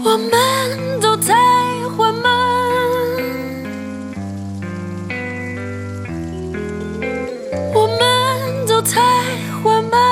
我们都太缓慢，我们都太缓慢，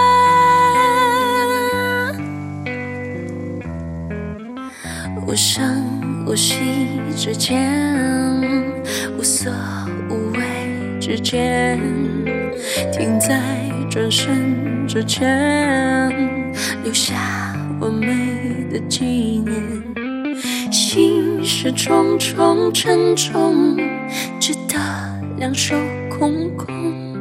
无声无息之间，无所无谓之间，停在转身之前，留下完美的纪念。心事重重沉重，只得两手空空。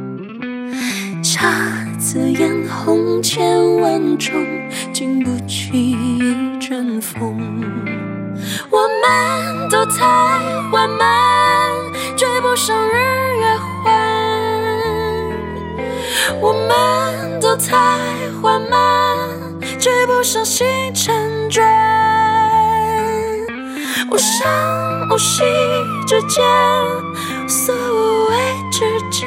姹紫嫣红千万种，经不起一阵风。我们都太缓慢，追不上日月环。我们都太缓慢，追不上星辰转。无声无息之间，无所无谓之间，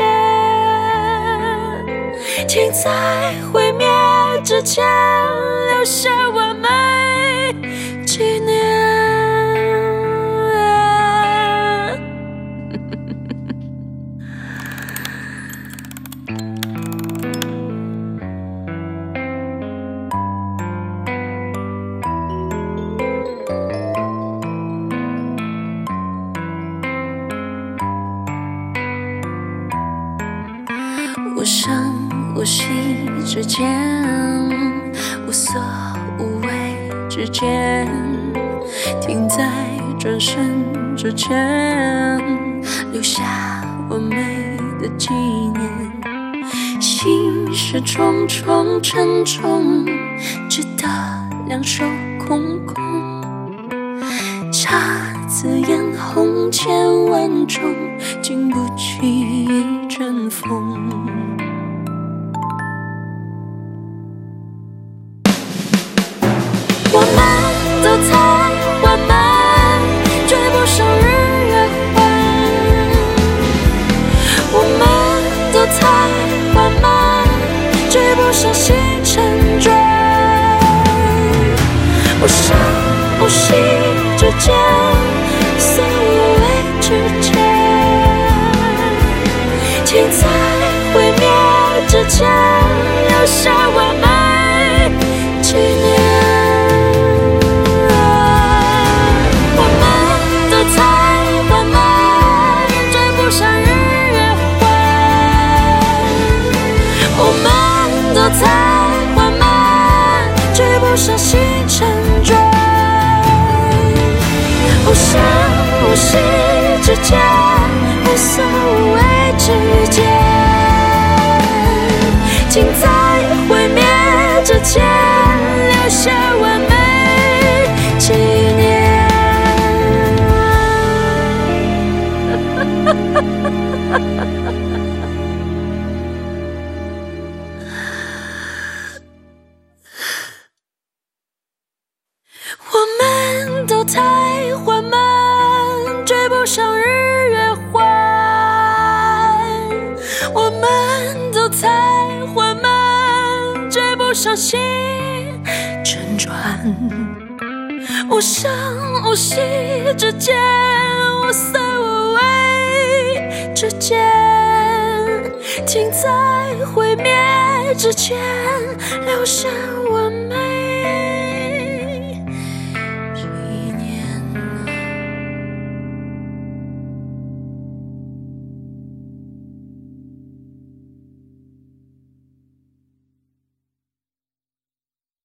停在毁灭之前，留下完美纪念。无声无息之间，无所无谓之间，停在转身之前，留下完美的纪念。心事重重沉重，只得两手空空。姹紫嫣红千万种，经不起一阵风。我们都太缓慢，追不上日月环。我们都太缓慢，追不上星辰转。无声无息之间，无所无谓之间，停在毁灭之前，留下完美纪念。都太缓慢，追不上星辰转。无声无息之间，无所无谓之间，停在毁灭之前，留下完美纪念。我们都太缓慢，追不上日月环。我们都太缓慢，追不上星辰转。无声无息之间，无所无谓之间，停在毁灭之前，留下